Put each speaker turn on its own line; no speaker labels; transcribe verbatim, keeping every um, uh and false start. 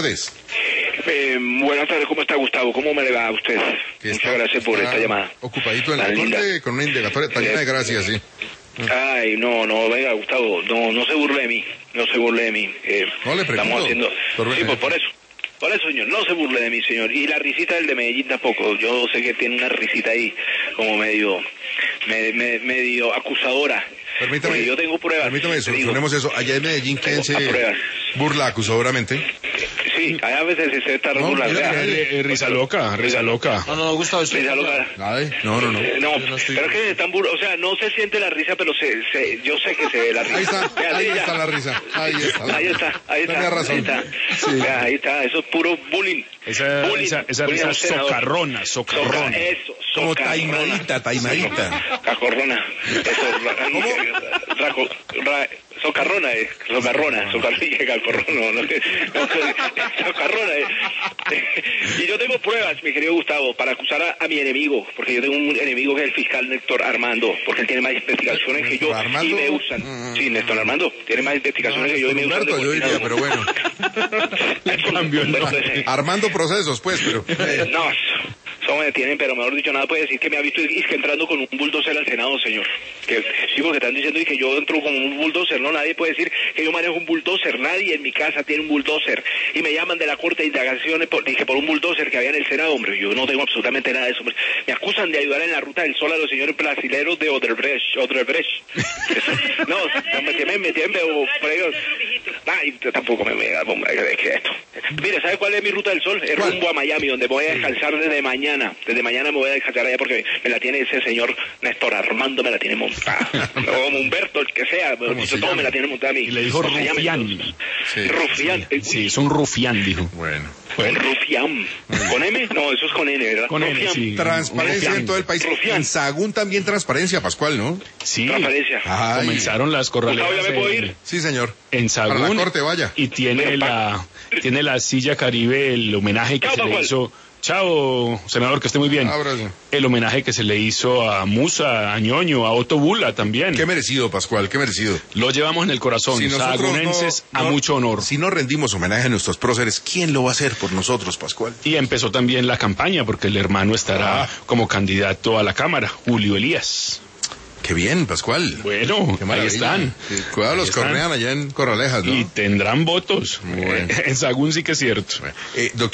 tardes.
Eh, buenas tardes, ¿cómo está Gustavo? ¿Cómo me le va a usted?
Que
Muchas
está,
gracias por
está
esta llamada.
Ocupadito en la
Tan linda.
corte con una indagatoria, está llena de gracias, sí.
Ay, no, no, venga, Gustavo, no, no se burle de mí, no se burle de mí. Eh,
No le pregunto.
Estamos haciendo...
Por-
Sí, pues por eso, por eso, señor, no se burle de mí, señor. Y la risita del de Medellín tampoco, yo sé que tiene una risita ahí como medio, me- me- medio acusadora.
Permítame,
Porque yo tengo pruebas.
permítame,
te digo.
solucionemos eso. Allá en Medellín, ¿quién se
Tengo pruebas.
burla acusadoramente?
Sí, hay a veces se está
No,
burlando.
mira,
Vea.
mira,
Eh, eh, risa loca, risa loca.
No, no, Gustavo, estoy...
Risa loca.
Ay, no, no, no.
Eh, no,
Yo no estoy-
pero es que se están bur- o sea, no se siente la risa, pero se, se, yo sé que se ve la risa.
Ahí está,
Vea,
ahí
sí, ya.
está la risa. Ahí está.
Ahí está, ahí está,
Tenía razón.
ahí está.
Sí.
Vea, ahí está, eso es puro bullying.
Esa,
Bullying,
esa, esa
bullying
risa
al senador.
socarrona,
Soca-
socarrona.
eso,
Como
socarrona.
taimadita, taimadita.
Cacorrona. Eso, ra-
¿Cómo?
raco- ra- socarrona, eh, socarrona, socarrilla, cacorrona, no, no, no, socarrona. eh. Y yo tengo pruebas, mi querido Gustavo, para acusar a, a mi enemigo, porque yo tengo un enemigo que es el fiscal Néstor Armando, porque él tiene más investigaciones que yo
¿Néstor Armando?
y me usan.
Mm.
Sí, Néstor Armando tiene más investigaciones que yo y me usan. de
Humberto, yo diría, pero bueno.
Eso,
Cambio el
Humberto,
nombre.
ese.
Armando procesos, pues, pero... eh,
No, eso me detienen, pero mejor dicho, nada puede decir que me ha visto y que entrando con un bulldozer al Senado, señor. Que sí, porque están diciendo y que yo entro con un bulldozer, no, nadie puede decir que yo manejo un bulldozer, nadie en mi casa tiene un bulldozer. Y me llaman de la Corte de Indagaciones, por, dije, por un bulldozer que había en el Senado, hombre, yo no tengo absolutamente nada de eso. Me acusan de ayudar en la ruta del sol a los señores brasileros de Odebrecht, Odebrecht. No, no, me tienen, me tienen, pero fregos. Ay, tampoco me me hombre, ¿qué es esto? Mire, ¿sabe cuál es mi ruta del sol? Es
¿Cuál?
rumbo a Miami, donde me voy a descansar desde mañana. Desde mañana me voy a descansar allá porque me la tiene ese señor Néstor Armando, me la tiene montada. O como Humberto, el que sea,
¿Cómo
dicho,
se
todo
llama?
me la tiene montada a mí.
Y le dijo
¿Cómo se llama,
rufián.
entonces?
Sí.
Rufián. eh,
Sí, es un rufián, dijo.
Bueno.
Un rufián. ¿Con M? No, eso es con N, ¿verdad?
Con N,
Rufián.
sí.
Transparencia
Rufián.
en todo el país.
Rufián.
En Sagún también transparencia, Pascual, ¿no?
Sí,
Transparencia.
Ay.
comenzaron las corraleras
Gustavo, ¿ya me puedo
en-
ir?
Sí, señor.
en
Para
Sagún.
la corte, vaya.
Y tiene
Pero,
la, tiene la silla Caribe, el homenaje que
Chao,
se le
Pascual.
hizo. Chao, senador, que esté muy bien.
Abrazo.
El homenaje que se le hizo a Musa, a Ñoño, a Otto Bula también.
Qué merecido, Pascual, qué merecido.
Lo llevamos en el corazón.
Si nosotros
Sagunenses
no-
a
no-
mucho honor.
Si no rendimos homenaje a nuestros próceres, ¿quién lo va a hacer por nosotros, Pascual?
Y empezó también la campaña porque el hermano estará
Ah.
como candidato a la Cámara, Julio Elías.
Qué bien, Pascual.
Bueno,
Qué
ahí
maravilla.
están.
Sí, cuidado,
Ahí
los
están.
cornean allá en Corralejas, ¿no?
Y tendrán votos.
Bueno.
En Sagún sí que es cierto.
Eh, doctor